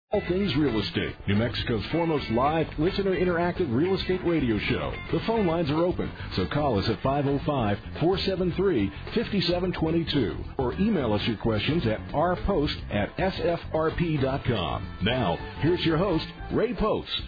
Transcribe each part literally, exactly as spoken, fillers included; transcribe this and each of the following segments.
All Things Real Estate, New Mexico's foremost live, listener interactive real estate radio show. The phone lines are open, so call us at five oh five, four seven three, five seven two two or email us your questions at r post at s f r p dot com. Now, here's your host, Ray Post.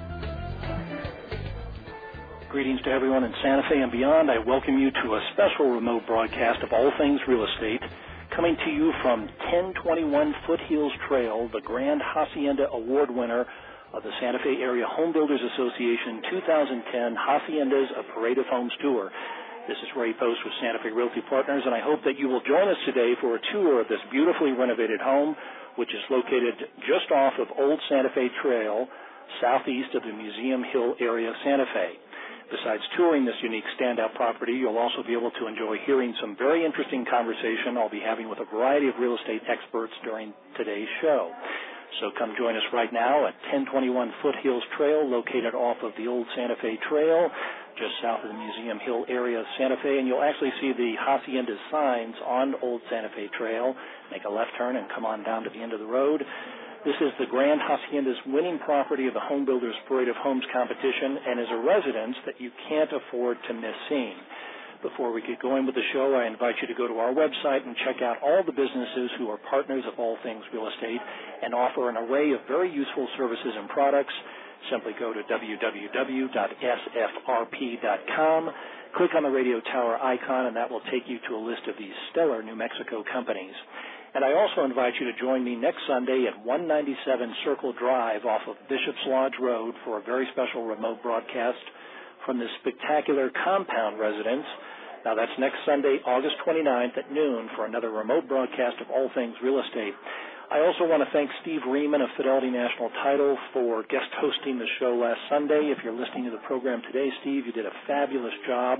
Greetings to everyone in Santa Fe and beyond. I welcome you to a special remote broadcast of All Things Real Estate, coming to you from ten twenty-one Foothills Trail, the Grand Hacienda Award winner of the Santa Fe Area Home Builders Association two thousand ten Haciendas, a Parade of Homes Tour. This is Ray Post with Santa Fe Realty Partners, and I hope that you will join us today for a tour of this beautifully renovated home, which is located just off of Old Santa Fe Trail, southeast of the Museum Hill area of Santa Fe. Besides touring this unique standout property, you'll also be able to enjoy hearing some very interesting conversation I'll be having with a variety of real estate experts during today's show. So come join us right now at ten twenty-one Foothills Trail, located off of the Old Santa Fe Trail, just south of the Museum Hill area of Santa Fe, and you'll actually see the Hacienda signs on Old Santa Fe Trail. Make a left turn and come on down to the end of the road. This is the Grand Hacienda's winning property of the Home Builders Parade of Homes competition and is a residence that you can't afford to miss seeing. Before we get going with the show, I invite you to go to our website and check out all the businesses who are partners of All Things Real Estate and offer an array of very useful services and products. Simply go to w w w dot s f r p dot com, click on the radio tower icon, and that will take you to a list of these stellar New Mexico companies. And I also invite you to join me next Sunday at one ninety-seven Circle Drive off of Bishop's Lodge Road for a very special remote broadcast from this spectacular compound residence. Now, that's next Sunday, August twenty-ninth at noon for another remote broadcast of All Things Real Estate. I also want to thank Steve Riemann of Fidelity National Title for guest hosting the show last Sunday. If you're listening to the program today, Steve, you did a fabulous job.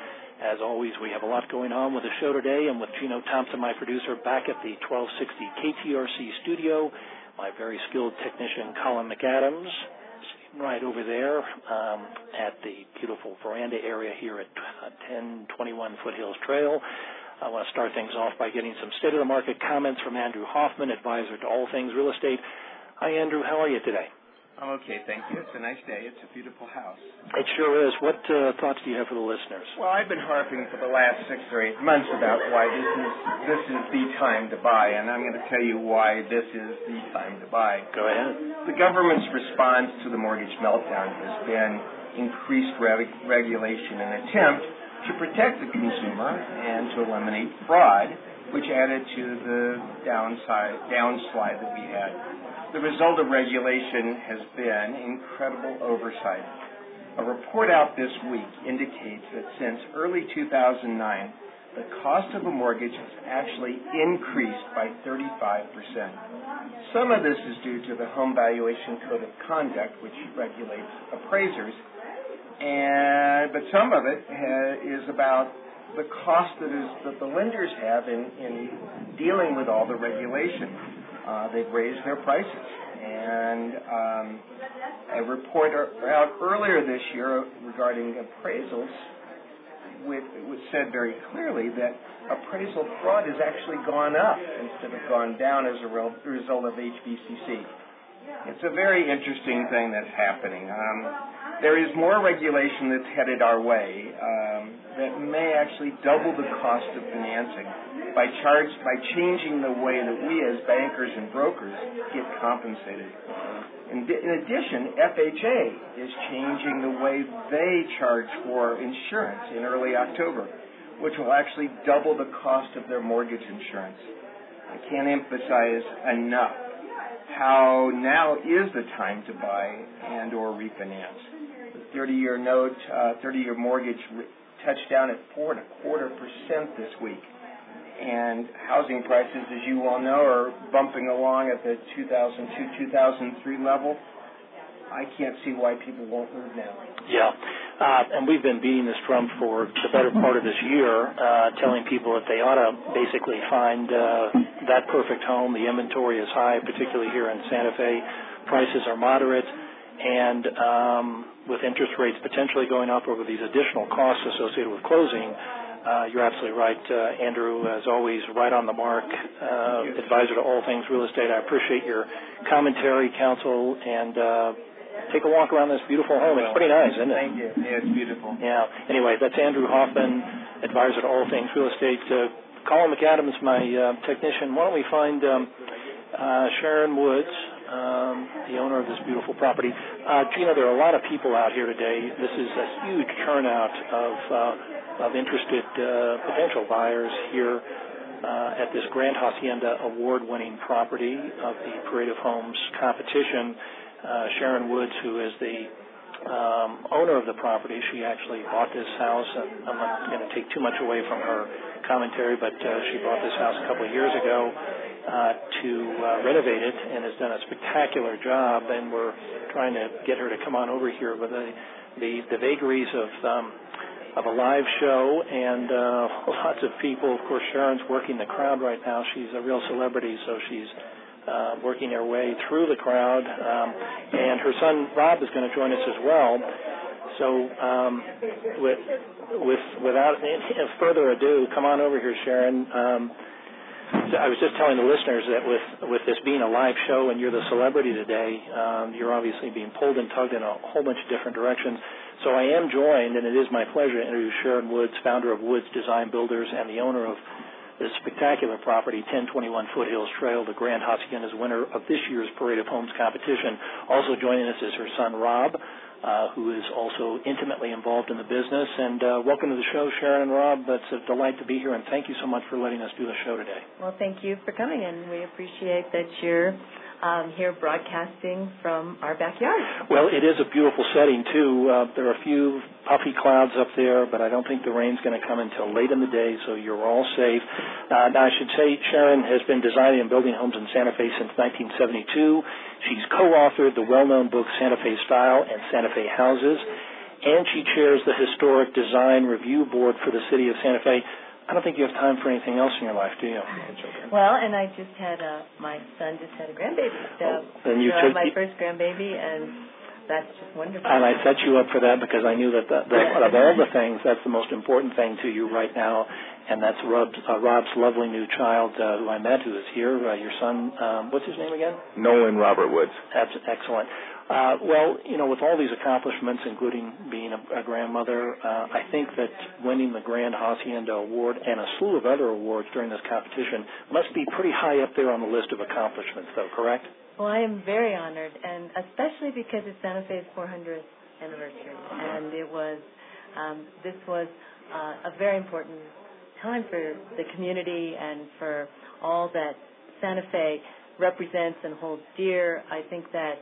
As always, we have a lot going on with the show today, and with Gino Thompson, my producer, back at the twelve sixty K T R C studio, my very skilled technician, Colin McAdams, sitting right over there um, at the beautiful veranda area here at ten twenty-one Foothills Trail. I want to start things off by getting some state-of-the-market comments from Andrew Hoffman, advisor to All Things Real Estate. Hi, Andrew. How are you today? I'm okay, thank you. It's a nice day. It's a beautiful house. It sure is. What uh, thoughts do you have for the listeners? Well, I've been harping for the last six or eight months about why this is this is the time to buy, and I'm going to tell you why this is the time to buy. Go ahead. The government's response to the mortgage meltdown has been increased re- regulation in an attempt to protect the consumer and to eliminate fraud, which added to the downside downslide that we had. The result of regulation has been incredible oversight. A report out this week indicates that since early two thousand nine, the cost of a mortgage has actually increased by thirty-five percent. Some of this is due to the Home Valuation Code of Conduct, which regulates appraisers, and but some of it ha- is about the cost that is that the lenders have in, in dealing with all the regulation. Uh, they've raised their prices. And um, a report out earlier this year regarding appraisals which, which said very clearly that appraisal fraud has actually gone up instead of gone down as a re- result of H V C C. It's a very interesting thing that's happening. Um, there is more regulation that's headed our way um, that may actually double the cost of financing by charge by changing the way that we as bankers and brokers get compensated. In, di- in addition, F H A is changing the way they charge for insurance in early October, which will actually double the cost of their mortgage insurance. I can't emphasize enough how now is the time to buy and or refinance. The thirty-year note, uh, thirty-year mortgage re- touched down at four and a quarter percent this week. And housing prices, as you all know, are bumping along at the two thousand two, two thousand three level. I can't see why people won't move now. Yeah, uh, and we've been beating this drum for the better part of this year, uh, telling people that they ought to basically find uh, that perfect home. The inventory is high, particularly here in Santa Fe. Prices are moderate, and um, with interest rates potentially going up over these additional costs associated with closing, Uh, you're absolutely right, uh, Andrew, as always, right on the mark, uh, advisor to all things real estate. I appreciate your commentary, counsel, and uh, take a walk around this beautiful home. It's pretty nice, isn't it? Thank you. Yeah, it's beautiful. Yeah. Anyway, that's Andrew Hoffman, advisor to all things real estate. Uh, Colin McAdams, my uh, technician. Why don't we find um, uh, Sharon Woods, um, the owner of this beautiful property. Uh, Gina, there are a lot of people out here today. This is a huge turnout of uh, of interested uh, potential buyers here uh, at this Grand Hacienda award-winning property of the Parade of Homes competition. Uh, Sharon Woods, who is the um, owner of the property, she actually bought this house, and I'm not going to take too much away from her commentary, but uh, she bought this house a couple of years ago uh, to uh, renovate it and has done a spectacular job, and we're trying to get her to come on over here with the, the, the vagaries of um, of a live show and uh, lots of people. Of course, Sharon's working the crowd right now. She's a real celebrity, so she's uh, working her way through the crowd, um, and her son Rob is going to join us as well. So um, with, with, without any further ado, come on over here, Sharon. Um, I was just telling the listeners that with, with this being a live show and you're the celebrity today, um, you're obviously being pulled and tugged in a whole bunch of different directions. So I am joined, and it is my pleasure to introduce Sharon Woods, founder of Woods Design Builders and the owner of this spectacular property, ten twenty-one Foothills Trail, the Grand Hacienda's winner of this year's Parade of Homes competition. Also joining us is her son, Rob, uh, who is also intimately involved in the business. And uh, welcome to the show, Sharon and Rob. It's a delight to be here, and thank you so much for letting us do the show today. Well, thank you for coming, and we appreciate that you're um, here broadcasting from our backyard. Well, it is a beautiful setting, too. Uh, there are a few puffy clouds up there, but I don't think the rain's going to come until late in the day, so you're all safe. Uh, now, I should say Sharon has been designing and building homes in Santa Fe since nineteen seventy-two. She's co-authored the well-known books Santa Fe Style and Santa Fe Houses, and she chairs the Historic Design Review Board for the city of Santa Fe. I don't think you have time for anything else in your life, do you? Well, and I just had a, my son just had a grandbaby. So, oh, and you so took my first grandbaby, and that's just wonderful. And I set you up for that because I knew that, that, that of all the things, that's the most important thing to you right now, and that's Rob's, uh, Rob's lovely new child uh, who I met, who is here, uh, your son. Um, what's his name again? Nolan Robert Woods. That's excellent. Uh, well, you know, with all these accomplishments, including being a, a grandmother, uh, I think that winning the Grand Hacienda Award and a slew of other awards during this competition must be pretty high up there on the list of accomplishments, though, correct? Well, I am very honored, and especially because it's Santa Fe's four hundredth anniversary, and it was, um, this was uh, a very important time for the community and for all that Santa Fe represents and holds dear. I think that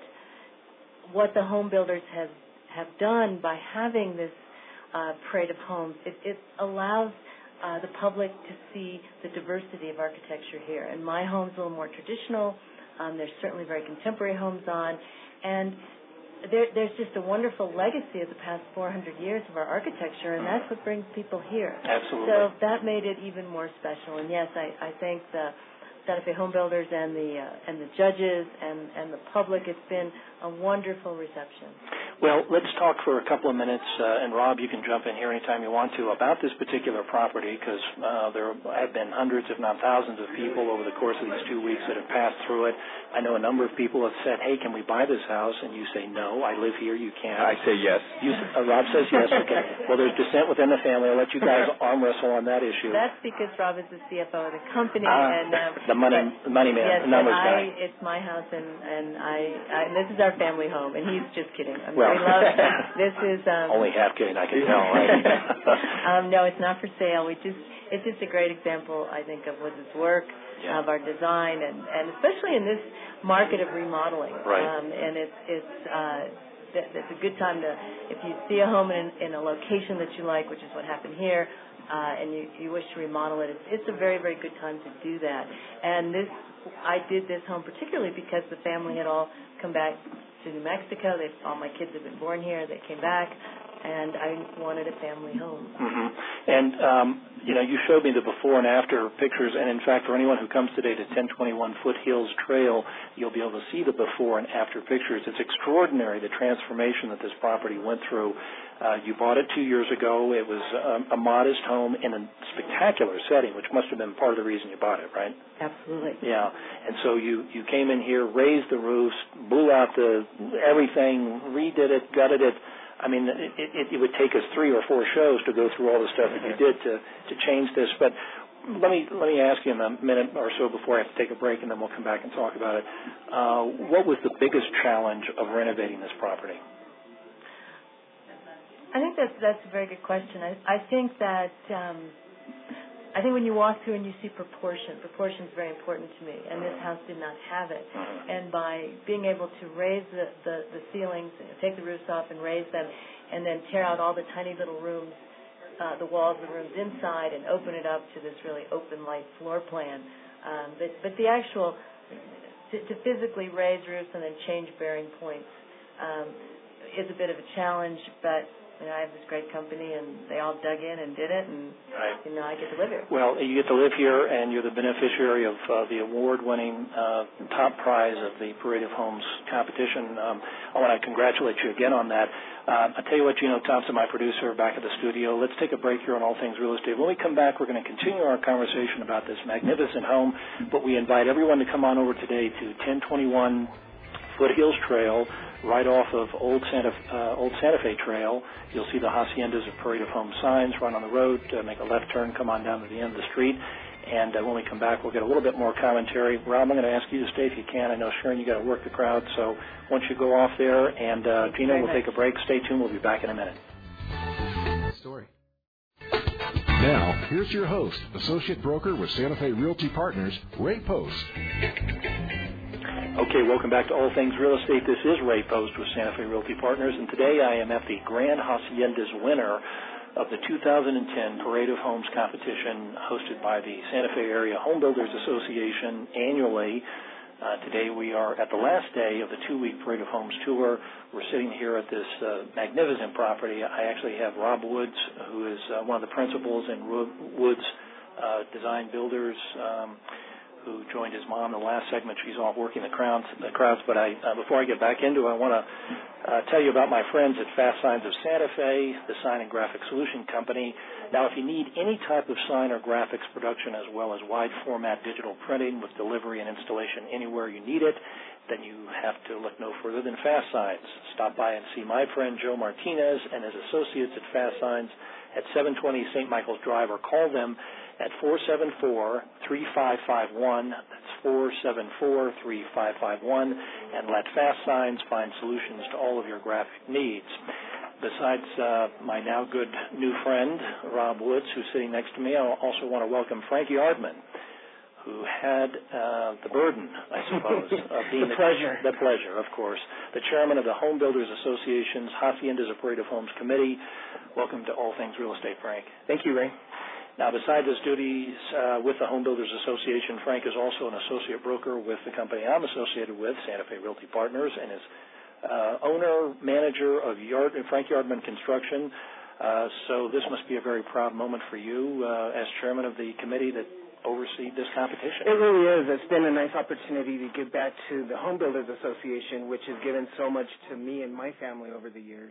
what the home builders have, have done by having this uh, parade of homes, it, it allows uh, the public to see the diversity of architecture here. And my home's a little more traditional. Um, there's certainly very contemporary homes on. And there, there's just a wonderful legacy of the past four hundred years of our architecture, and that's what brings people here. Absolutely. So that made it even more special. And, yes, I, I thank the Santa Fe home builders and the uh, and the judges and, and the public. It's been a wonderful reception. Well, let's talk for a couple of minutes, uh, and Rob, you can jump in here anytime you want to, about this particular property, because uh, there have been hundreds, if not thousands, of people over the course of these two weeks that have passed through it. I know a number of people have said, hey, can we buy this house? And you say, no, I live here, you can't. I say yes. You, uh, Rob says yes, okay. Well, there's dissent within the family. I'll let you guys arm wrestle on that issue. That's because Rob is the C F O of the company. Uh, and uh, the money, but, money man, yes, the numbers I, guy. It's my house, and, and I, I, this is our family home, and he's just kidding. I'm well, very loved. This is um, only half kidding, I can tell. Right? um, no, it's not for sale. We just it's just a great example, I think, of Woods' work, yeah. of our design, and, and especially in this market of remodeling. Right. Um, and it's it's uh, th- it's a good time to, if you see a home in, in a location that you like, which is what happened here, uh, and you, you wish to remodel it, it's, it's a very very good time to do that. And this, I did this home particularly because the family had all come back to New Mexico. They, all my kids have been born here. They came back, and I wanted a family home. Mm-hmm. And, um, you know, you showed me the before and after pictures, and in fact, for anyone who comes today to ten twenty-one Foothills Trail, you'll be able to see the before and after pictures. It's extraordinary, the transformation that this property went through. Uh, you bought it two years ago. It was um, a modest home in a spectacular setting, which must have been part of the reason you bought it, right? Absolutely. Yeah. And so you, you came in here, raised the roofs, blew out the everything, redid it, gutted it. I mean, it, it, it would take us three or four shows to go through all the stuff that you did to, to change this. But let me let me ask you in a minute or so before I have to take a break, and then we'll come back and talk about it. Uh, what was the biggest challenge of renovating this property? I think that's that's a very good question. I, I think that um, I think when you walk through and you see proportion, proportion is very important to me, and this house did not have it. And by being able to raise the, the, the ceilings, take the roofs off and raise them, and then tear out all the tiny little rooms, uh, the walls of the rooms inside, and open it up to this really open light floor plan. Um, but, but the actual, to, to physically raise roofs and then change bearing points um, is a bit of a challenge, but you know, I have this great company, and they all dug in and did it, and right. you know, I get to live here. Well, you get to live here, and you're the beneficiary of uh, the award-winning uh, top prize of the Parade of Homes competition. Um, I want to congratulate you again on that. Uh, I'll tell you what, Gino Thompson, my producer, back at the studio. Let's take a break here on All Things Real Estate. When we come back, we're going to continue our conversation about this magnificent home, but we invite everyone to come on over today to ten twenty-one Foothills Trail, right off of Old Santa, uh, Old Santa Fe Trail. You'll see the Haciendas of Parade of Homes signs, run on the road, uh, make a left turn, come on down to the end of the street. And uh, when we come back, we'll get a little bit more commentary. Rob, I'm going to ask you to stay if you can. I know, Sharon, you got to work the crowd. So once you go off there, and uh, Gina, we'll take a break. Stay tuned. We'll be back in a minute. Story. Now, here's your host, Associate Broker with Santa Fe Realty Partners, Ray Post. Okay, welcome back to All Things Real Estate. This is Ray Post with Santa Fe Realty Partners, and today I am at the Grand Haciendas winner of the two thousand ten Parade of Homes competition hosted by the Santa Fe Area Home Builders Association annually. Uh, today we are at the last day of the two-week Parade of Homes tour. We're sitting here at this uh, magnificent property. I actually have Rob Woods, who is uh, one of the principals in Woods uh, Design Builders, um, who joined his mom in the last segment. She's off working the crowds. The crowds. But I, uh, before I get back into it, I want to uh, tell you about my friends at Fast Signs of Santa Fe, the Sign and Graphic Solution Company. Now, if you need any type of sign or graphics production as well as wide format digital printing with delivery and installation anywhere you need it, then you have to look no further than Fast Signs. Stop by and see my friend Joe Martinez and his associates at Fast Signs at seven twenty Saint Michael's Drive, or call them at four seven four, three five five one. That's four seven four, three five five one, and let Fast Signs find solutions to all of your graphic needs. Besides uh, my now good new friend, Rob Woods, who's sitting next to me, I also want to welcome Frankie Ardman, who had uh, the burden, I suppose, of being the pleasure. The, the pleasure, of course, the chairman of the Home Builders Association's Haciendas of Parade of Homes Committee. Welcome to All Things Real Estate, Frank. Thank you, Ray. Now, besides his duties uh, with the Home Builders Association, Frank is also an associate broker with the company I'm associated with, Santa Fe Realty Partners, and is uh, owner, manager of Yard, Frank Yardman Construction. Uh, so this must be a very proud moment for you uh, as chairman of the committee that oversee this competition. It really is. It's been a nice opportunity to give back to the Home Builders Association, which has given so much to me and my family over the years.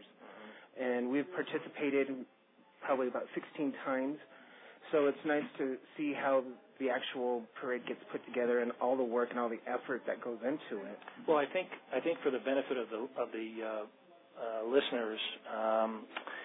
And we've participated probably about sixteen times. So it's nice to see how the actual parade gets put together and all the work and all the effort that goes into it. Well, I think I think for the benefit of the of the uh, uh, listeners, um,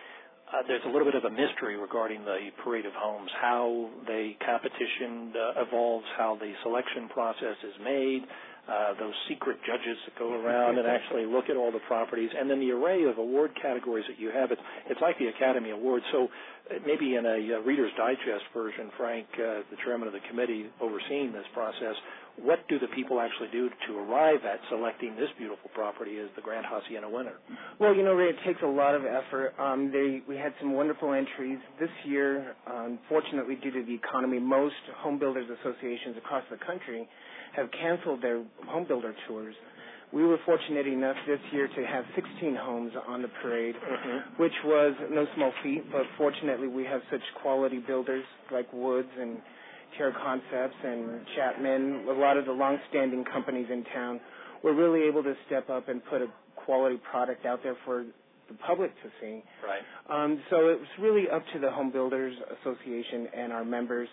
Uh, there's a little bit of a mystery regarding the Parade of Homes, how the competition uh, evolves, how the selection process is made, uh, those secret judges that go around and actually look at all the properties, and then the array of award categories that you have. It's, it's like the Academy Awards. So uh, maybe in a uh, Reader's Digest version, Frank, uh, the chairman of the committee overseeing this process, what do the people actually do to arrive at selecting this beautiful property as the Grand Hacienda winner? Well, you know, Ray, it takes a lot of effort. Um, they, we had some wonderful entries. This year, unfortunately, due to the economy, most home builders associations across the country have canceled their home builder tours. we were fortunate enough this year to have sixteen homes on the parade, Mm-hmm. which was no small feat, but fortunately we have such quality builders like Woods and Terra Concepts and Chapman, a lot of the long-standing companies in town were really able to step up and put a quality product out there for the public to see. Right. Um, so it was really up to the Home Builders Association and our members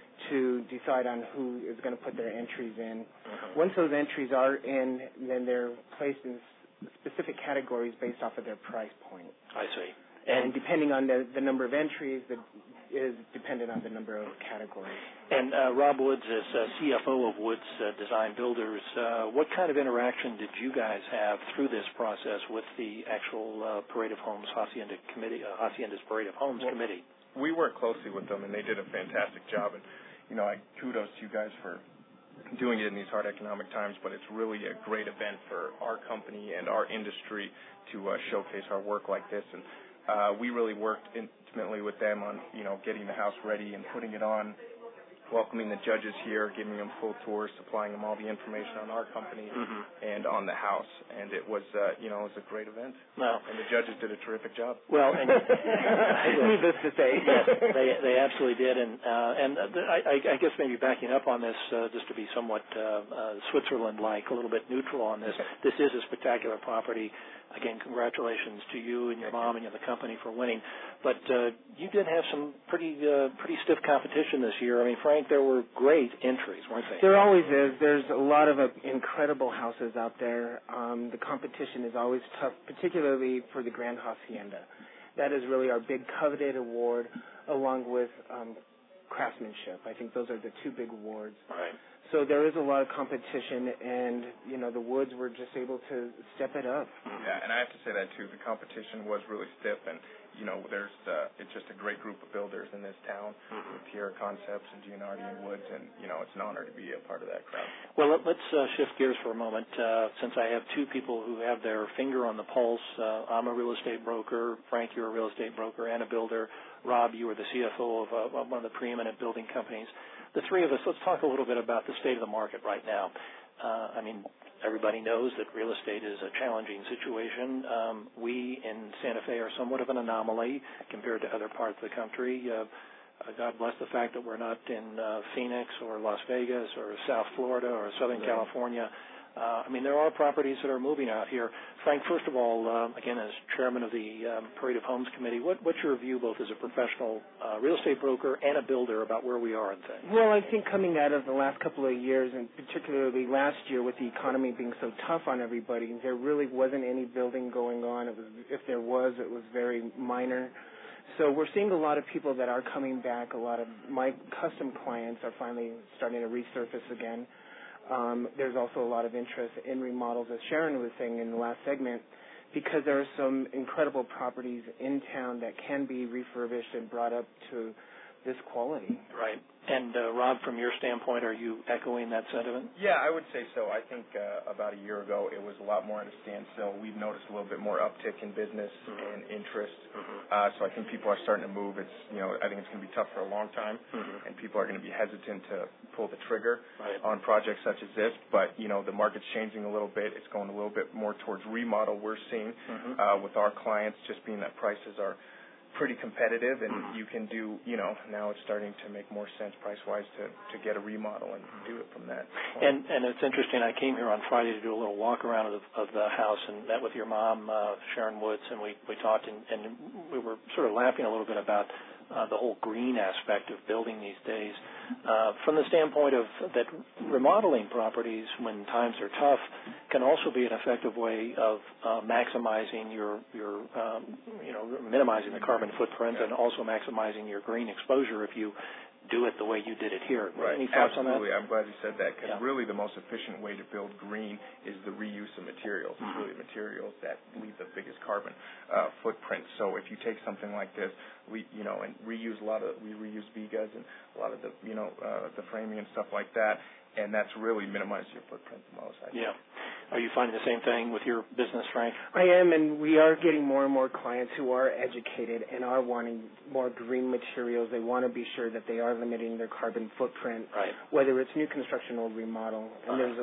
to decide on who is going to put their entries in. Mm-hmm. Once those entries are in, then they're placed in specific categories based off of their price point. I see. And, And depending on the, the number of entries, the, is dependent on the number of categories. And uh, Rob Woods, as uh, C F O of Woods uh, Design Builders, uh, what kind of interaction did you guys have through this process with the actual uh, Parade of Homes Hacienda Committee, uh, Hacienda's Parade of Homes well, Committee? We worked closely with them, and they did a fantastic job. And you know, I kudos to you guys for doing it in these hard economic times. But it's really a great event for our company and our industry to uh, showcase our work like this. And uh, we really worked intimately with them on, you know, getting the house ready and putting it on, welcoming the judges here, giving them full tours, supplying them all the information on our company Mm-hmm. and on the house. And it was, uh, you know, it was a great event. No. And the judges did a terrific job. Well, and Needless to say. yes, they they absolutely did, and uh, and I, I guess maybe backing up on this, uh, just to be somewhat uh, uh, Switzerland-like, a little bit neutral on this. This is a spectacular property. Again, congratulations to you and your mom and the company for winning. But uh, you did have some pretty uh, pretty stiff competition this year. I mean, Frank, there were great entries, weren't they? There always is. There's a lot of uh, incredible houses out there. Um, the competition is always tough, particularly for the Grand Hacienda. That is really our big coveted award, along with um, craftsmanship. I think those are the two big awards. Right. So there is a lot of competition, and, you know, the Woods were just able to step it up. Yeah, and I have to say that, too. The competition was really stiff, and, you know, there's uh, it's just a great group of builders in this town Mm-hmm. with Terra Concepts and Gianardi and Woods, and, you know, it's an honor to be a part of that crowd. Well, let, let's uh, shift gears for a moment. Uh, since I have two people who have their finger on the pulse, uh, I'm a real estate broker. Frank, you're a real estate broker and a builder. Rob, you are the C F O of uh, one of the preeminent building companies. The three of us, let's talk a little bit about the state of the market right now. Uh, I mean, everybody knows that real estate is a challenging situation. Um, we in Santa Fe are somewhat of an anomaly compared to other parts of the country. Uh, uh, God bless the fact that we're not in uh, Phoenix or Las Vegas or South Florida or Southern Right. California. Uh, I mean, there are properties that are moving out here. Frank, first of all, uh, again, as chairman of the um, Parade of Homes Committee, what, what's your view both as a professional uh, real estate broker and a builder about where we are in things? Well, I think coming out of the last couple of years, and particularly last year with the economy being so tough on everybody, there really wasn't any building going on. It was, if there was, it was very minor. So we're seeing a lot of people that are coming back. A lot of my custom clients are finally starting to resurface again. Um, there's also a lot of interest in remodels, as Sharon was saying in the last segment, because there are some incredible properties in town that can be refurbished and brought up to this quality. Right. And, uh, Rob, from your standpoint, are you echoing that sentiment? Yeah, I would say so. I think uh, about a year ago it was a lot more at a standstill. We've noticed a little bit more uptick in business Mm-hmm. and interest. Mm-hmm. Uh, so I think people are starting to move. It's, you know, I think it's going to be tough for a long time, Mm-hmm. and people are going to be hesitant to pull the trigger Right. on projects such as this. But, you know, the market's changing a little bit. It's going a little bit more towards remodel, we're seeing, Mm-hmm. uh, with our clients, just being that prices are pretty competitive, and you can do, you know, now it's starting to make more sense price-wise to, to get a remodel and do it from that point. And and it's interesting. I came here on Friday to do a little walk around of the, of the house and met with your mom, uh, Sharon Woods, and we we talked and, and we were sort of laughing a little bit about uh, the whole green aspect of building these days. Uh, from the standpoint of that remodeling properties when times are tough can also be an effective way of uh, maximizing your your um, you know minimizing the carbon footprint and also maximizing your green exposure if you do it the way you did it here. Right. Any thoughts Absolutely. on that? I'm glad you said that, because Yeah. really the most efficient way to build green is the reuse of materials. Mm-hmm. It's really materials that leave the biggest carbon uh, footprint. So if you take something like this, we you know and reuse a lot of we reuse vigas and a lot of the you know uh, the framing and stuff like that, and that's really minimized your footprint the most. I think. Yeah. Are you finding the same thing with your business, Frank? I am, and we are getting more and more clients who are educated and are wanting more green materials. They want to be sure that they are limiting their carbon footprint, Right. whether it's new construction or remodel. And Uh-huh. there's a,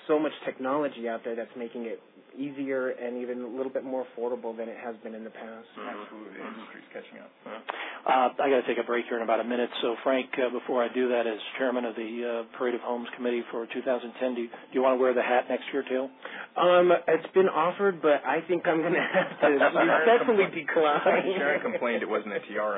so much technology out there that's making it easier and even a little bit more affordable than it has been in the past. Absolutely. The industry's catching up. Uh, I got to take a break here in about a minute. So, Frank, uh, before I do that, as chairman of the uh, Parade of Homes Committee for two thousand ten, do you, do you want to wear the hat next year, too? Um, it's been offered, but I think I'm going to have to respectfully decline. Sharon complained it wasn't a tiara.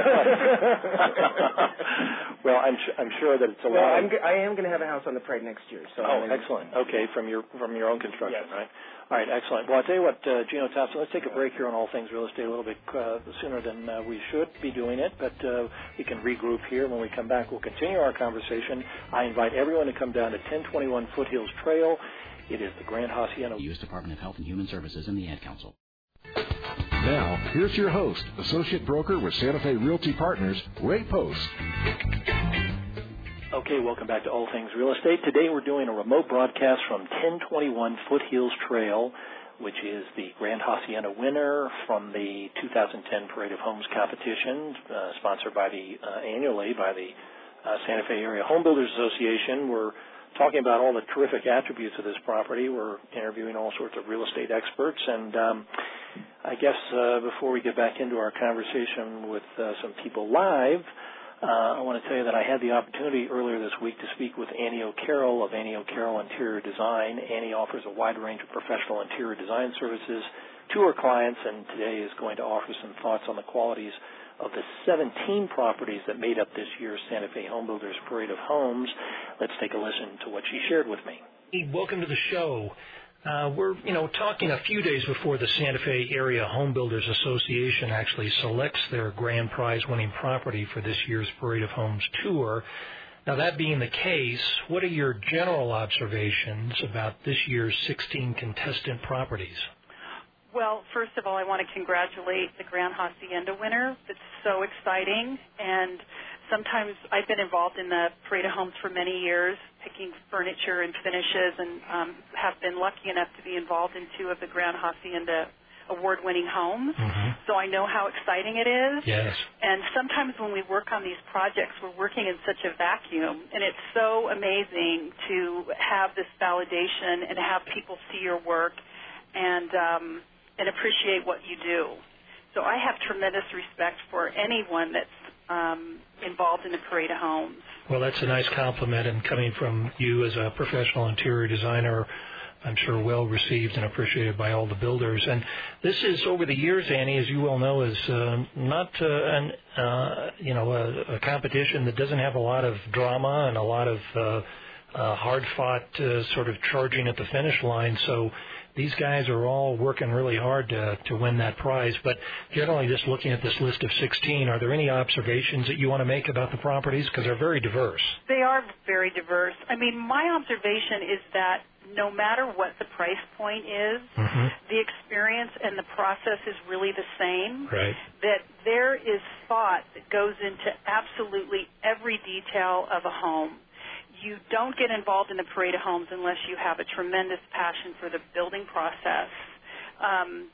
Well, I'm, I'm sure that it's a well, lot. I'm, I am going to have a house on the Parade next year. So oh, I'm excellent. Okay, from your from your own construction, yes. right? All right, excellent. Well, I'll tell you what, uh, Gino Thompson, let's take a break here on All Things Real Estate a little bit uh, sooner than uh, we should be doing it, but uh, we can regroup here. When we come back, we'll continue our conversation. I invite everyone to come down to ten twenty-one Foothills Trail. It is the Grand Hacienda. U S Department of Health and Human Services and the Ad Council. Now, here's your host, Associate Broker with Santa Fe Realty Partners, Ray Post. Okay, welcome back to All Things Real Estate. Today we're doing a remote broadcast from ten twenty-one Foothills Trail, which is the Grand Hacienda winner from the two thousand ten Parade of Homes competition, uh, sponsored by the uh, annually by the uh, Santa Fe Area Home Builders Association. We're talking about all the terrific attributes of this property. We're interviewing all sorts of real estate experts, and um, I guess uh, before we get back into our conversation with uh, some people live, Uh, I want to tell you that I had the opportunity earlier this week to speak with Annie O'Carroll of Annie O'Carroll Interior Design. Annie offers a wide range of professional interior design services to her clients, and today is going to offer some thoughts on the qualities of the seventeen properties that made up this year's Santa Fe Home Builders Parade of Homes. Let's take a listen to what she shared with me. Hey, welcome to the show. Uh, we're, you know, talking a few days before the Santa Fe Area Home Builders Association actually selects their grand prize winning property for this year's Parade of Homes tour. Now, that being the case, what are your general observations about this year's sixteen contestant properties? Well, first of all, I want to congratulate the Grand Hacienda winner. It's so exciting, and sometimes I've been involved in the Parade of Homes for many years, picking furniture and finishes, and um, have been lucky enough to be involved in two of the Grand Hacienda award-winning homes. Mm-hmm. So I know how exciting it is. Yes. And sometimes when we work on these projects, we're working in such a vacuum, and it's so amazing to have this validation and have people see your work and um, and appreciate what you do. So I have tremendous respect for anyone that's um, involved in the Parade of Homes. Well, that's a nice compliment, and coming from you as a professional interior designer, I'm sure well received and appreciated by all the builders. And this is, over the years, Annie, as you well know, is uh, not uh, an uh, you know a, a competition that doesn't have a lot of drama and a lot of uh, uh, hard-fought uh, sort of charging at the finish line. So these guys are all working really hard to, to win that prize. But generally, just looking at this list of sixteen, are there any observations that you want to make about the properties? Because they're very diverse. They are very diverse. I mean, my observation is that no matter what the price point is, mm-hmm. the experience and the process is really the same. Right. That there is thought that goes into absolutely every detail of a home. You don't get involved in the Parade of Homes unless you have a tremendous passion for the building process. Um,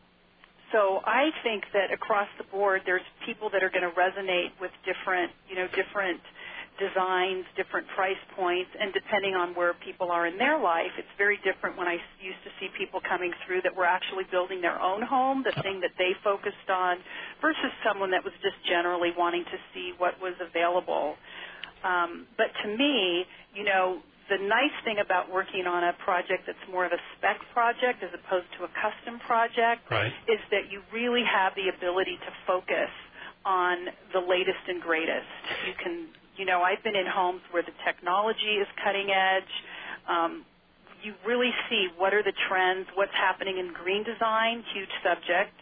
so I think that across the board, there's people that are going to resonate with different, you know, different designs, different price points, and depending on where people are in their life, it's very different when I used to see people coming through that were actually building their own home, the thing that they focused on, versus someone that was just generally wanting to see what was available. Um, but to me, you know, the nice thing about working on a project that's more of a spec project as opposed to a custom project right. is that you really have the ability to focus on the latest and greatest. You can, you know, I've been in homes where the technology is cutting edge. Um, you really see what are the trends, what's happening in green design, huge subject,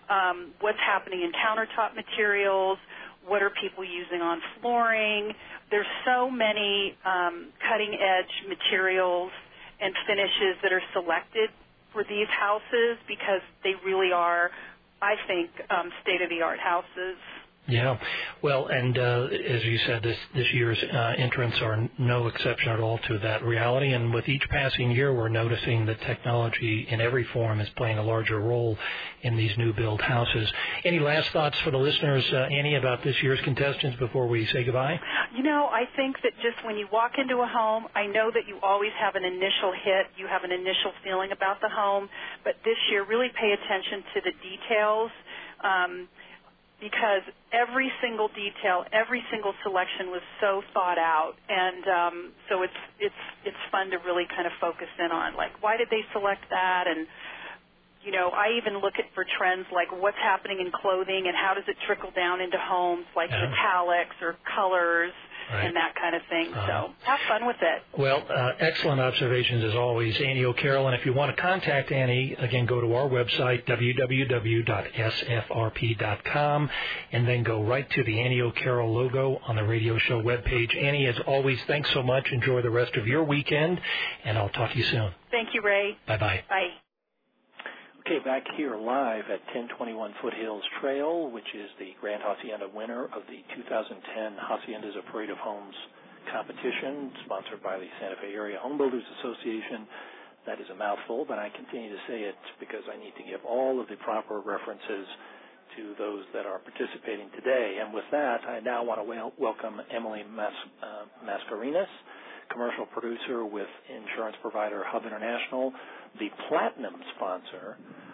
um, what's happening in countertop materials, what are people using on flooring. There's so many um, cutting-edge materials and finishes that are selected for these houses because they really are, I think, um, state-of-the-art houses. Yeah. Well, and uh, as you said, this, this year's uh, entrants are no exception at all to that reality. And with each passing year, we're noticing that technology in every form is playing a larger role in these new build houses. Any last thoughts for the listeners, uh, Annie, about this year's contestants before we say goodbye? You know, I think that just when you walk into a home, I know that you always have an initial hit. You have an initial feeling about the home. But this year, really pay attention to the details. Um, because every single detail, every single selection was so thought out, and um, so it's it's it's fun to really kind of focus in on, like, why did they select that? And you know, I even look at for trends like what's happening in clothing and how does it trickle down into homes, like yeah. metallics or colors. Right. And that kind of thing. Uh, so have fun with it. Well, uh, excellent observations as always, Annie O'Carroll. And if you want to contact Annie, again, go to our website, w w w dot s f r p dot com, and then go right to the Annie O'Carroll logo on the radio show webpage. Annie, as always, thanks so much. Enjoy the rest of your weekend, and I'll talk to you soon. Thank you, Ray. Bye-bye. Bye. Okay, back here live at ten twenty-one Foothills Trail, which is the Grand Hacienda winner of the two thousand ten Haciendas A Parade of Homes competition, sponsored by the Santa Fe Area Home Builders Association. That is a mouthful, but I continue to say it because I need to give all of the proper references to those that are participating today. And with that, I now want to wel- welcome Emily Mas- uh, Mascarenas, commercial producer with insurance provider Hub International, the platinum sponsor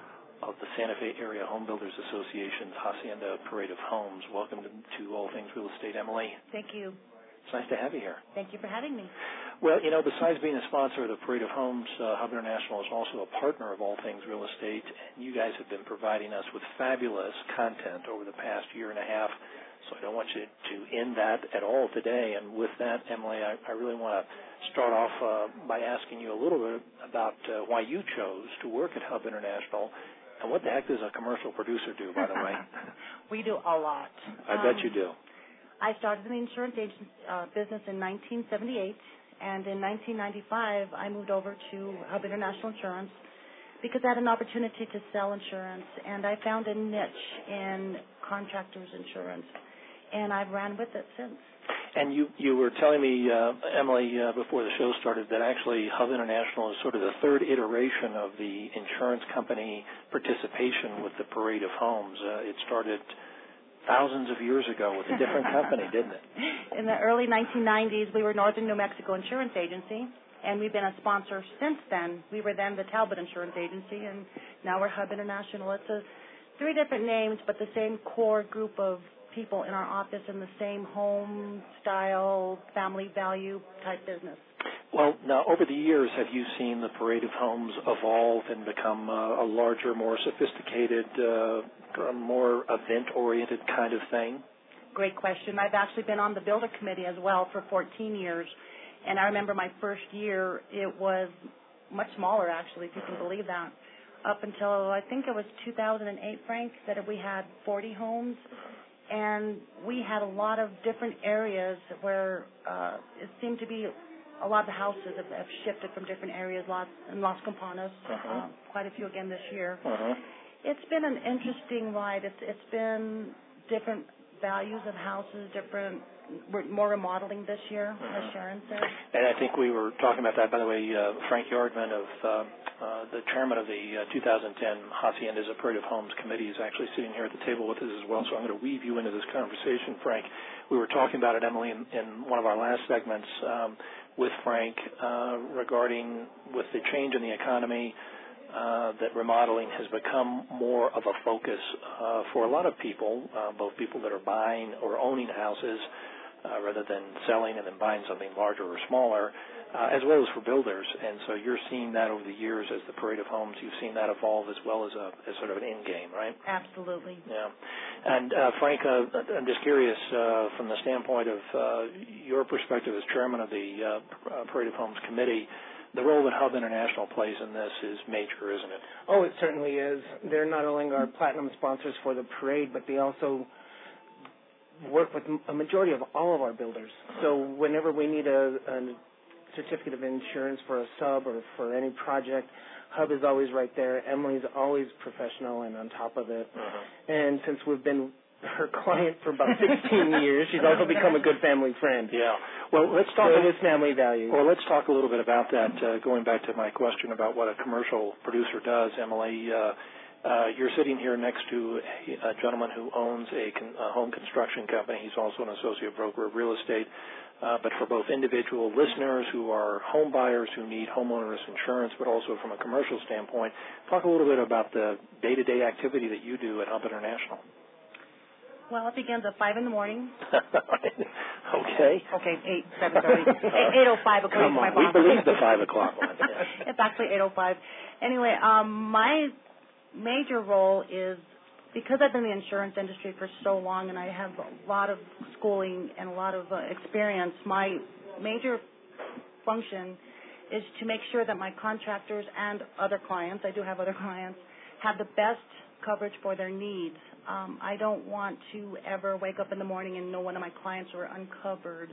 of the Santa Fe Area Home Builders Association's Hacienda Parade of Homes. Welcome to, to All Things Real Estate, Emily. Thank you. It's nice to have you here. Thank you for having me. Well, you know, besides being a sponsor of the Parade of Homes, uh, Hub International is also a partner of All Things Real Estate, and you guys have been providing us with fabulous content over the past year and a half. So I don't want you to end that at all today. And with that, Emily, I, I really want to start off uh, by asking you a little bit about uh, why you chose to work at Hub International. And what the heck does a commercial producer do, by the way? We do a lot. I um, bet you do. I started in the insurance agent uh, business in nineteen seventy-eight, and in nineteen ninety-five, I moved over to Hub International Insurance because I had an opportunity to sell insurance, and I found a niche in contractors insurance, and I've ran with it since. And you, you were telling me, uh, Emily, uh, before the show started, that actually Hub International is sort of the third iteration of the insurance company participation with the Parade of Homes. Uh, it started thousands of years ago with a different company, didn't it? In the early nineteen nineties, we were Northern New Mexico Insurance Agency, and we've been a sponsor since then. We were then the Talbot Insurance Agency, and now we're Hub International. It's a three different names, but the same core group of people in our office in the same home style, family value type business. Well, now, over the years, have you seen the Parade of Homes evolve and become uh, a larger, more sophisticated, uh, more event-oriented kind of thing? Great question. I've actually been on the builder committee as well for fourteen years, and I remember my first year, it was much smaller, actually, if you can believe that, up until I think it was two thousand eight, Frank, that we had forty homes. And we had a lot of different areas where uh, it seemed to be a lot of the houses have, have shifted from different areas, Las, in Las Campanas, uh-huh. uh, quite a few again this year. Uh-huh. It's been an interesting ride. It's, it's been different values of houses, different, more remodeling this year, uh-huh. as Sharon said. And I think we were talking about that, by the way, uh, Frank Yardman of uh, Uh, the chairman of the uh, two thousand ten Haciendas A Parade of Homes committee is actually sitting here at the table with us as well, so I'm going to weave you into this conversation, Frank. We were talking about it, Emily, in, in one of our last segments um, with Frank uh, regarding with the change in the economy uh, that remodeling has become more of a focus uh, for a lot of people, uh, both people that are buying or owning houses uh, rather than selling and then buying something larger or smaller. Uh, as well as for builders, and so you're seeing that over the years as the Parade of Homes. You've seen that evolve as well as a as sort of an end game, right? Absolutely. Yeah. And uh, Frank, uh, I'm just curious uh, from the standpoint of uh, your perspective as chairman of the uh, Parade of Homes committee, the role that Hub International plays in this is major, isn't it? Oh, it certainly is. They're not only our platinum sponsors for the parade, but they also work with a majority of all of our builders. So whenever we need a, a certificate of insurance for a sub or for any project, Hub is always right there. Emily's always professional and on top of it. Uh-huh. And since we've been her client for about sixteen years. She's also become a good family friend. Yeah. Well, let's talk. So it is family value. Well, let's talk a little bit about that. Uh, going back to my question about what a commercial producer does, Emily. Uh, uh, you're sitting here next to a, a gentleman who owns a, con- a home construction company. He's also an associate broker of real estate. Uh, but for both individual listeners who are home buyers who need homeowners insurance, but also from a commercial standpoint, talk a little bit about the day-to-day activity that you do at Hub International. Well, it begins at five in the morning. Okay. Okay, eight, seven thirty, eight oh five according Come on, to my boss. we believe the five o'clock one. Yeah. It's actually eight oh five. Anyway, um, my major role is, because I've been in the insurance industry for so long and I have a lot of schooling and a lot of uh, experience, my major function is to make sure that my contractors and other clients, I do have other clients, have the best coverage for their needs. Um, I don't want to ever wake up in the morning and know one of my clients were uncovered.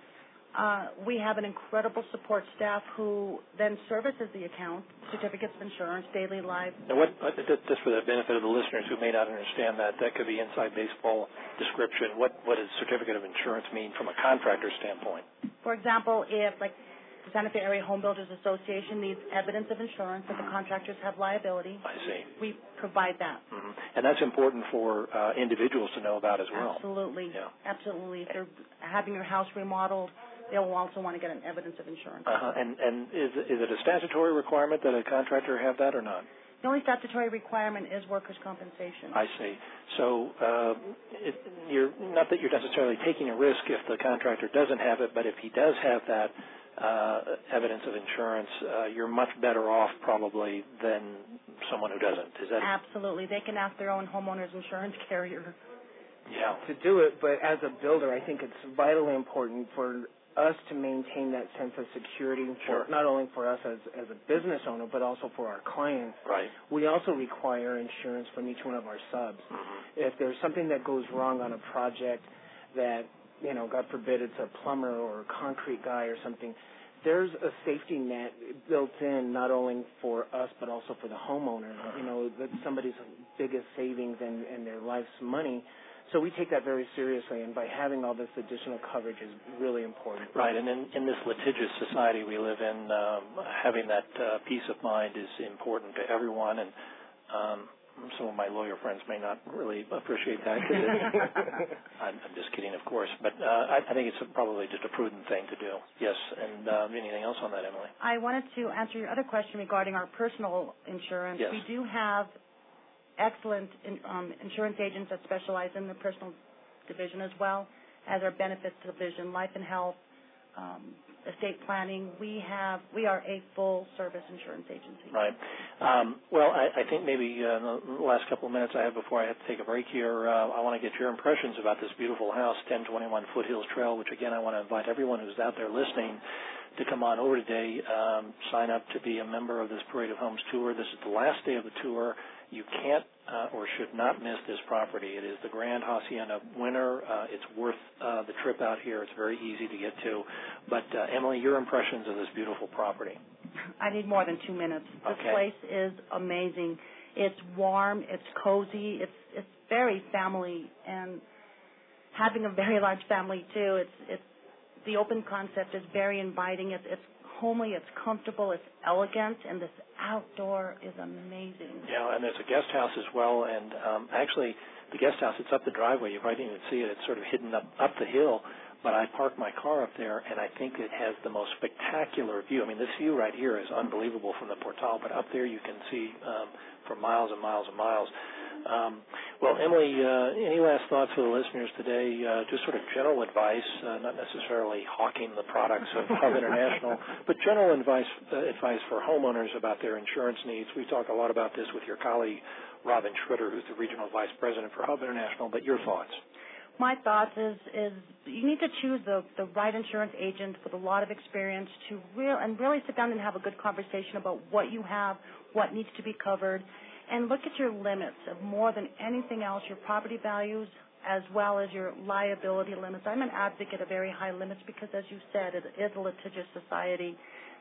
Uh, we have an incredible support staff who then services the account, certificates of insurance, daily life. Now, what, just for the benefit of the listeners who may not understand that, that could be inside baseball description. What, what does certificate of insurance mean from a contractor standpoint? For example, if, like, the Santa Fe Area Home Builders Association needs evidence of insurance that the contractors have liability. I see. We provide that. Mm-hmm. And that's important for uh, individuals to know about as well. Absolutely. Yeah. Absolutely. If they're having your house remodeled, they will also want to get an evidence of insurance. Uh-huh. And, and is, is it a statutory requirement that a contractor have that or not? The only statutory requirement is workers' compensation. I see. So uh, it, you're not that you're necessarily taking a risk if the contractor doesn't have it, but if he does have that uh, evidence of insurance, uh, you're much better off probably than someone who doesn't. Is that Absolutely. They can ask their own homeowner's insurance carrier. Yeah. To do it, but as a builder, I think it's vitally important for us to maintain that sense of security, for, sure. not only for us as, as a business owner, but also for our clients. Right. We also require insurance from each one of our subs. Mm-hmm. If there's something that goes wrong on a project that, you know, God forbid it's a plumber or a concrete guy or something, there's a safety net built in not only for us but also for the homeowner. You know, that's somebody's biggest savings and, and their life's money. So we take that very seriously, and by having all this additional coverage is really important. Right, and in, in this litigious society we live in, um, having that uh, peace of mind is important to everyone, and um, some of my lawyer friends may not really appreciate that. Cause it, I'm, I'm just kidding, of course, but uh, I, I think it's probably just a prudent thing to do. Yes, and um, anything else on that, Emily? I wanted to answer your other question regarding our personal insurance. Yes. We do have excellent in, um, insurance agents that specialize in the personal division as well as our benefits division, life and health, um, estate planning. We have we are a full service insurance agency. Right. Um, well, I, I think maybe uh, the last couple of minutes I have before I have to take a break here, uh, I want to get your impressions about this beautiful house, ten twenty-one Foothills Trail, which again I want to invite everyone who's out there listening to come on over today, um, sign up to be a member of this Parade of Homes tour. This is the last day of the tour. You can't uh, or should not miss this property. It is the Grand Hacienda winner. Uh, it's worth uh, the trip out here. It's very easy to get to. But, uh, Emily, your impressions of this beautiful property? I need more than two minutes. This okay. place is amazing. It's warm. It's cozy. It's it's very family, and having a very large family too. It's it's the open concept is very inviting. It's it's homely. It's comfortable. It's elegant, and this outdoor is amazing. Yeah, and there's a guest house as well. And um, actually, the guest house, it's up the driveway. You might even see it. It's sort of hidden up up the hill. But I parked my car up there, and I think it has the most spectacular view. I mean, this view right here is unbelievable from the portal, but up there you can see um, for miles and miles and miles. Um, well, Emily, uh, any last thoughts for the listeners today? Uh, just sort of general advice, uh, not necessarily hawking the products of Hub International, but general advice, uh, advice for homeowners about their insurance needs. We talk a lot about this with your colleague, Robin Schroeder, who's the Regional Vice President for Hub International, but your thoughts? My thoughts is is you need to choose the, the right insurance agent with a lot of experience to real and really sit down and have a good conversation about what you have, what needs to be covered, and look at your limits of more than anything else, your property values as well as your liability limits. I'm an advocate of very high limits because, as you said, it is a litigious society.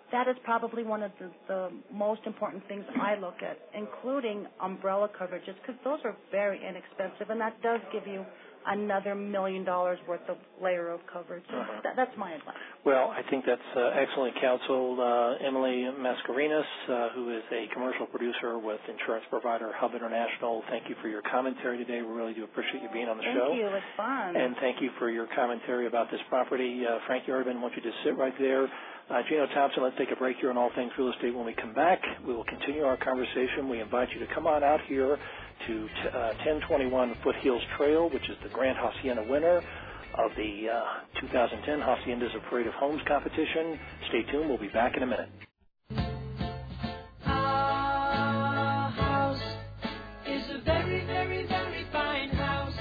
that is probably one of the, the most important things I look at, including umbrella coverages, because those are very inexpensive, and that does give you another million dollars worth of layer of coverage. So uh-huh. that, that's my advice. Well, I think that's uh, excellent counsel. Uh, Emily Mascarenas, uh, who is a commercial producer with insurance provider Hub International, thank you for your commentary today. We really do appreciate you being on the thank show. Thank you. It's fun. And thank you for your commentary about this property. Uh, Frank Yardman, I want you to sit right there. Uh, Gino Thompson, let's take a break here on All Things Real Estate. When we come back, we will continue our conversation. We invite you to come on out here to t- uh, ten twenty-one Foothills Trail, which is the Grand Hacienda winner of the uh, two thousand ten Haciendas of Parade of Homes competition. Stay tuned. We'll be back in a minute. Our house is a very, very, very fine house.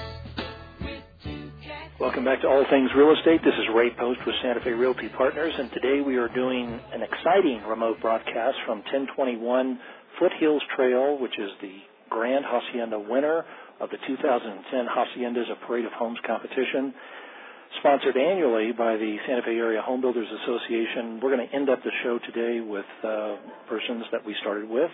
Welcome back to All Things Real Estate. This is Ray Post with Santa Fe Realty Partners, and today we are doing an exciting remote broadcast from ten twenty-one Foothills Trail, which is the Grand Hacienda winner of the two thousand ten Haciendas of Parade of Homes competition, sponsored annually by the Santa Fe Area Home Builders Association. We're going to end up the show today with uh, persons that we started with.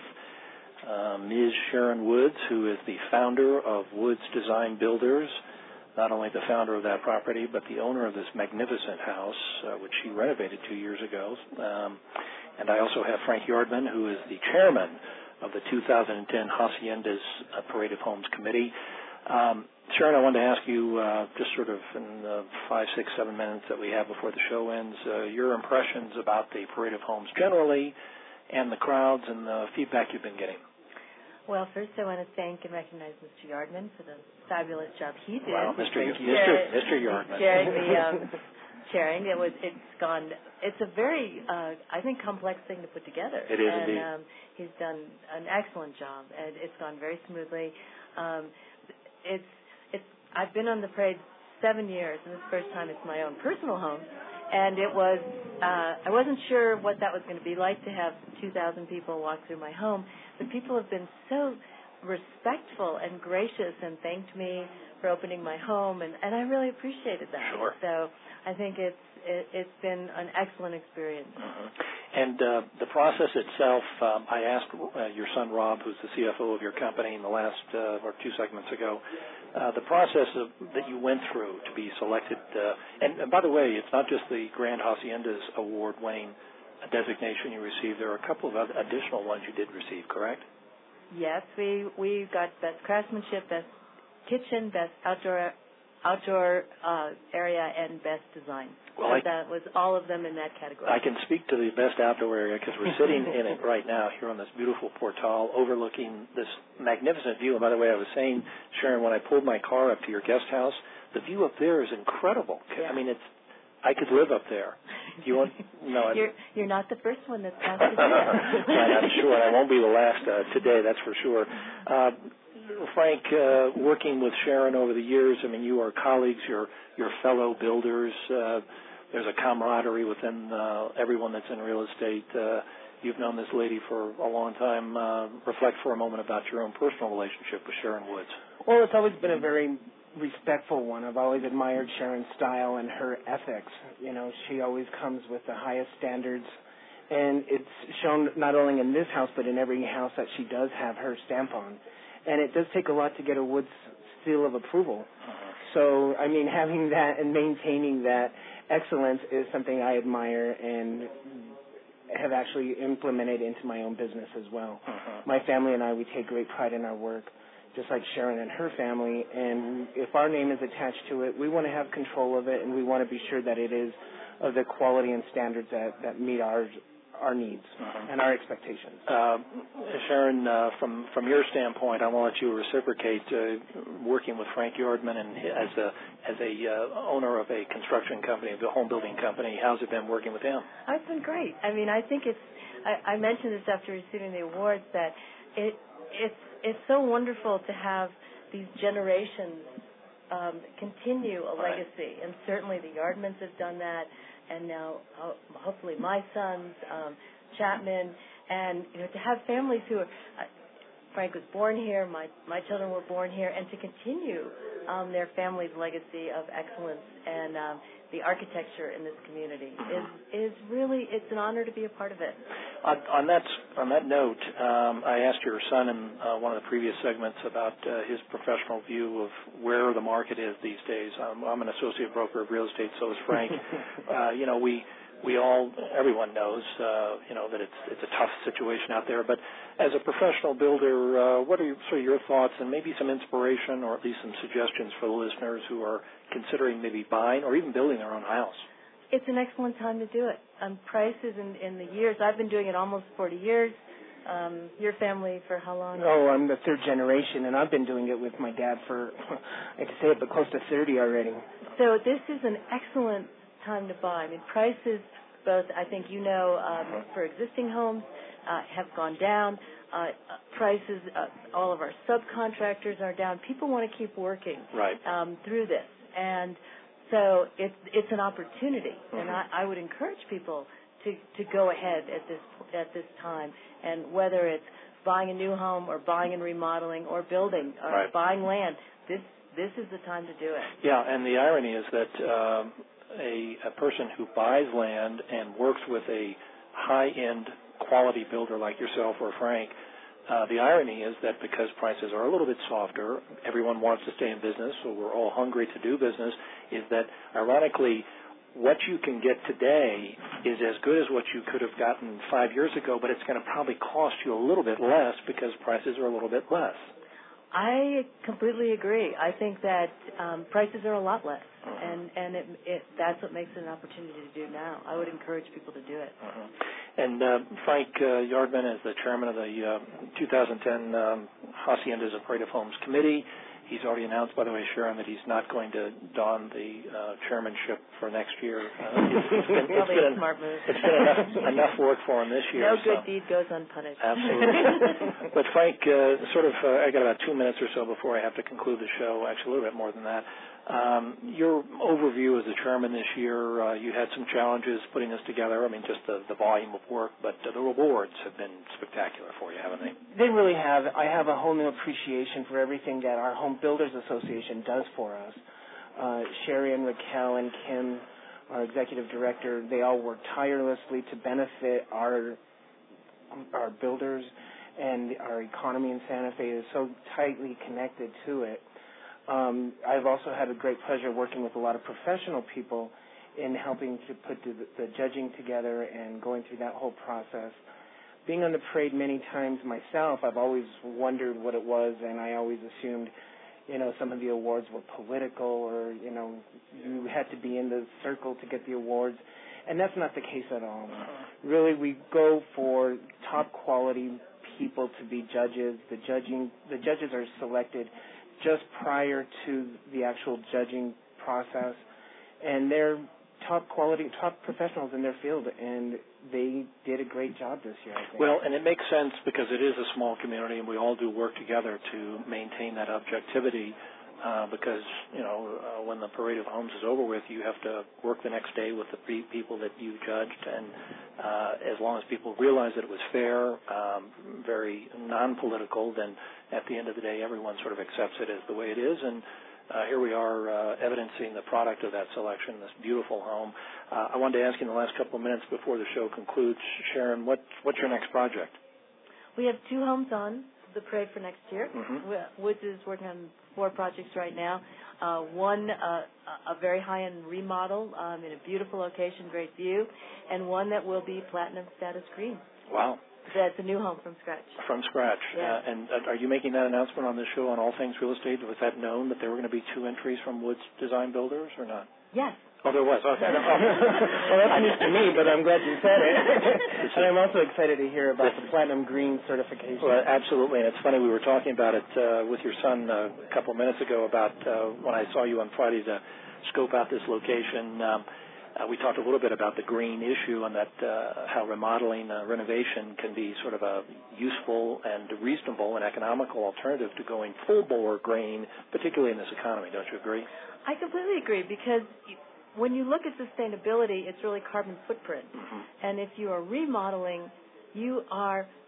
Uh, Miz Sharon Woods, who is the founder of Woods Design Builders, not only the founder of that property, but the owner of this magnificent house, uh, which she renovated two years ago. Um, and I also have Frank Yardman, who is the chairman of the two thousand ten Haciendas uh, Parade of Homes Committee. Um, Sharon, I wanted to ask you, uh, just sort of in the five, six, seven minutes that we have before the show ends, uh, your impressions about the Parade of Homes generally and the crowds and the feedback you've been getting. Well, first I want to thank and recognize Mister Yardman for the fabulous job he did. Well, Mister Y- Mister Sharing, Mister Yardman. Sharing the, um, sharing. It was, it's gone, it's a very, uh, I think, complex thing to put together. It is and, indeed. Um, he's done an excellent job, and it's gone very smoothly. Um, it's, it's, I've been on the parade seven years, and this first time it's my own personal home. And it was, uh, I wasn't sure what that was going to be like to have two thousand people walk through my home, but people have been so respectful and gracious and thanked me for opening my home, and, and I really appreciated that. Sure. So I think it's it, it's been an excellent experience. Mm-hmm. And uh, the process itself, um, I asked uh, your son Rob, who's the C F O of your company, in the last uh, or two segments ago, uh, the process of, that you went through to be selected. Uh, and, and by the way, it's not just the Grand Haciendas award-winning designation you received. There are a couple of other additional ones you did receive, correct? Yes, we we got best craftsmanship, best kitchen, best outdoor outdoor uh, area, and best design. Well, so I, that was all of them in that category. I can speak to the best outdoor area because we're sitting in it right now here on this beautiful portal overlooking this magnificent view. And by the way, I was saying, Sharon, when I pulled my car up to your guest house, the view up there is incredible. Yeah. I mean, it's I could live up there. Do you want? No, you're you're not the first one that's asked to do that. Right, I'm sure. I won't be the last uh, today. That's for sure. Uh, Frank, uh, working with Sharon over the years, I mean, you are colleagues, you're, you're fellow builders. Uh, there's a camaraderie within uh, everyone that's in real estate. Uh, you've known this lady for a long time. Uh, reflect for a moment about your own personal relationship with Sharon Woods. Well, it's always been a very respectful one. I've always admired Sharon's style and her ethics. You know, she always comes with the highest standards, and it's shown not only in this house but in every house that she does have her stamp on. And it does take a lot to get a Woods seal of approval. Uh-huh. So, I mean, having that and maintaining that excellence is something I admire and have actually implemented into my own business as well. Uh-huh. My family and I, we take great pride in our work, just like Sharon and her family. And if our name is attached to it, we want to have control of it, and we want to be sure that it is of the quality and standards that, that meet our our needs uh-huh. and our expectations. Uh, Sharon, uh, from from your standpoint, I want you to reciprocate uh, working with Frank Yardman and as a as a uh, owner of a construction company, of a home building company. How's it been working with him? It's been great. I mean, I think it's. I, I mentioned this after receiving the awards that it it's it's so wonderful to have these generations um, continue a right. legacy, and certainly the Yardmans have done that. And now, uh, hopefully, my sons, um, Chapman, and you know, to have families who are. Uh, Frank was born here, my, my children were born here, and to continue um, their family's legacy of excellence and um, the architecture in this community is is really, it's an honor to be a part of it. On, on that on that note, um, I asked your son in uh, one of the previous segments about uh, his professional view of where the market is these days. Um, I'm an associate broker of real estate, so is Frank. uh, you know, we we all, everyone knows, uh, you know, that it's it's a tough situation out there. But as a professional builder, uh, what are your, sort of your thoughts and maybe some inspiration or at least some suggestions for the listeners who are considering maybe buying or even building their own house? It's an excellent time to do it. Um, prices in, in the years, I've been doing it almost forty years. Um, your family for how long? Oh, I'm the third generation, and I've been doing it with my dad for, I hate to say it, but close to thirty already. So this is an excellent time to buy. I mean, prices, both, I think you know, um, for existing homes uh, have gone down. Uh, prices, uh, all of our subcontractors are down. People want to keep working right. um, through this. And so it's it's an opportunity, mm-hmm. and I, I would encourage people to, to go ahead at this at this time. And whether it's buying a new home or buying and remodeling or building or right. buying land, this this is the time to do it. Yeah, and the irony is that um, a, a person who buys land and works with a high-end quality builder like yourself or Frank, uh, the irony is that because prices are a little bit softer, everyone wants to stay in business, so we're all hungry to do business, is that ironically what you can get today is as good as what you could have gotten five years ago, but it's going to probably cost you a little bit less because prices are a little bit less. I completely agree. I think that um, prices are a lot less, uh-huh. and and it, it, that's what makes it an opportunity to do now. I would encourage people to do it. Uh-huh. And uh, Frank uh, Yardman is the chairman of the uh, two thousand ten um, Haciendas of Parade of Homes Committee. He's already announced, by the way, Sharon, that he's not going to don the uh, chairmanship for next year. Uh, it's, it's been, it's been, a smart move. It's been enough, enough work for him this year. No so. good deed goes unpunished. Absolutely. But Frank, uh, sort of, uh, I got about two minutes or so before I have to conclude the show. Actually, a little bit more than that. Um, your overview as the chairman this year, uh, you had some challenges putting this together. I mean, just the, the volume of work, but uh, the rewards have been spectacular for you, haven't they? They really have. I have a whole new appreciation for everything that our Home Builders Association does for us. Uh, Sherry and Raquel and Kim, our executive director, they all work tirelessly to benefit our our builders, and our economy in Santa Fe is so tightly connected to it. Um, I've also had a great pleasure working with a lot of professional people in helping to put the, the judging together and going through that whole process. Being on the parade many times myself, I've always wondered what it was, and I always assumed, you know, some of the awards were political or, you know, you had to be in the circle to get the awards, and that's not the case at all. Really, we go for top quality people to be judges. The judging, the judges are selected just prior to the actual judging process, and they're top quality, top professionals in their field, and they did a great job this year, I think. Well, and it makes sense because it is a small community, and we all do work together to maintain that objectivity, uh, because, you know, uh, when the Parade of Homes is over with, you have to work the next day with the people that you judged, and uh, as long as people realize that it was fair, um, very non-political, then at the end of the day, everyone sort of accepts it as the way it is, and uh, here we are uh, evidencing the product of that selection, this beautiful home. Uh, I wanted to ask you in the last couple of minutes before the show concludes, Sharon, what, what's your next project? We have two homes on the parade for next year. Mm-hmm. Woods is working on four projects right now. Uh, one, uh, a very high-end remodel um, in a beautiful location, great view, and one that will be platinum status green. Wow. That's a new home from scratch. From scratch. Yeah. Uh, and uh, are you making that announcement on this show on All Things Real Estate? Was that known that there were going to be two entries from Woods Design Builders or not? Yes. Oh, there was. Okay. Well, that's news to me, but I'm glad you said it. And I'm also excited to hear about the Platinum Green certification. Well, absolutely. And it's funny, we were talking about it uh, with your son uh, a couple of minutes ago about uh, when I saw you on Friday to scope out this location. Um, uh, we talked a little bit about the green issue and that uh, how remodeling, uh, renovation can be sort of a useful and reasonable and economical alternative to going full-bore green, particularly in this economy. Don't you agree? I completely agree because when you look at sustainability, it's really carbon footprint. Mm-hmm. And if you are remodeling, you are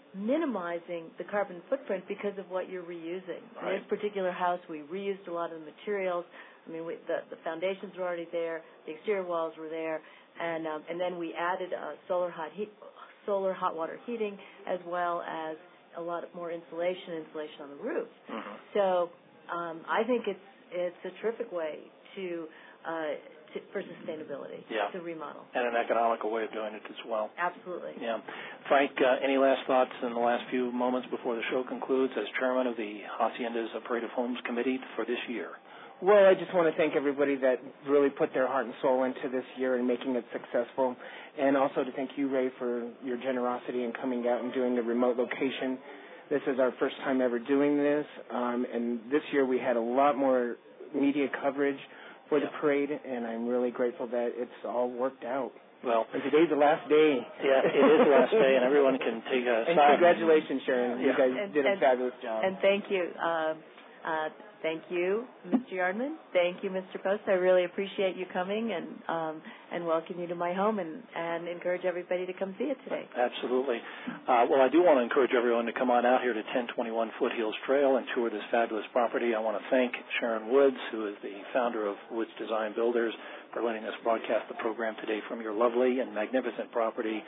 minimizing the carbon footprint because of what you're reusing. Right. In this particular house, we reused a lot of the materials. I mean, we, the, the foundations were already there, the exterior walls were there, and um, and then we added uh, solar hot heat, solar hot water heating, as well as a lot of more insulation, insulation on the roof. Mm-hmm. So um, I think it's it's a terrific way to. Uh, To, for sustainability, yeah. to remodel. And an economical way of doing it as well. Absolutely. Yeah. Frank, uh, any last thoughts in the last few moments before the show concludes as chairman of the Haciendas Parade of Homes Committee for this year? Well, I just want to thank everybody that really put their heart and soul into this year and making it successful. And also to thank you, Ray, for your generosity in coming out and doing the remote location. This is our first time ever doing this. Um, and this year we had a lot more media coverage for the parade, and I'm really grateful that it's all worked out. Well, and today's the last day. Yeah, it is the last day, and everyone can take a And side. congratulations, Sharon. Yeah. You guys and, did a and, fabulous job. And thank you. Um, uh, thank you, Mister Yardman. Thank you, Mister Post. I really appreciate you coming and um, and welcome you to my home, and, and encourage everybody to come see it today. Absolutely. Uh, well, I do want to encourage everyone to come on out here to ten twenty-one Foothills Trail and tour this fabulous property. I want to thank Sharon Woods, who is the founder of Woods Design Builders, for letting us broadcast the program today from your lovely and magnificent property.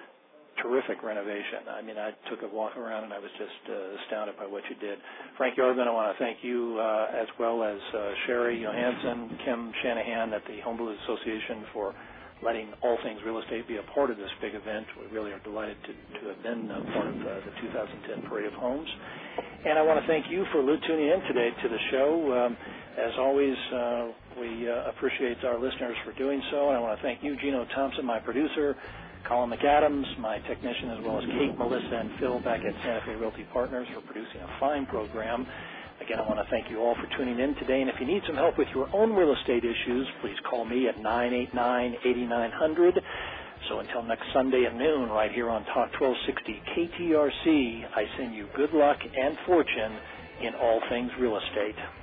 Terrific renovation. I mean, I took a walk around and I was just uh, astounded by what you did. Frank Yardman, I want to thank you uh, as well as uh, Sherry Johansson, Kim Shanahan at the Home Builders Association for letting All Things Real Estate be a part of this big event. We really are delighted to, to have been a part of uh, the two thousand ten Parade of Homes. And I want to thank you for tuning in today to the show. Um, as always, uh, we uh, appreciate our listeners for doing so. And I want to thank you, Gino Thompson, my producer, Colin McAdams, my technician, as well as Kate, Melissa, and Phil back at Santa Fe Realty Partners for producing a fine program. Again, I want to thank you all for tuning in today. And if you need some help with your own real estate issues, please call me at nine eight nine, eight nine zero zero. So until next Sunday at noon, right here on Talk twelve sixty K T R C, I send you good luck and fortune in all things real estate.